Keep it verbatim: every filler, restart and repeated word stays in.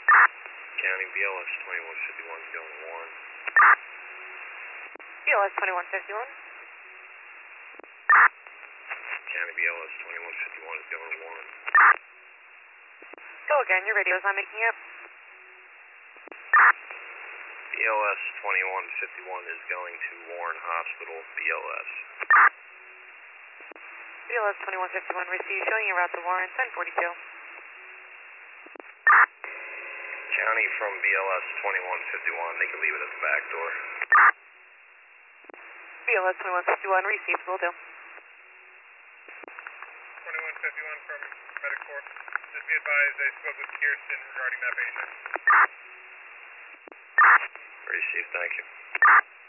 County B L S twenty-one fifty-one is going Warren. B L S twenty-one fifty-one. County B L S twenty-one fifty-one is going Warren. Go again, your radio's not making it. B L S twenty-one fifty-one is going to Warren Hospital, B L S. B L S twenty-one fifty-one, receive, showing you route to Warren, ten forty-two. County from B L S twenty-one fifty-one, they can leave it at the back door. B L S twenty-one fifty-one, received, will do. twenty-one fifty-one from Medicorp. Just be advised, I spoke with Kirsten regarding that patient. Received, thank you.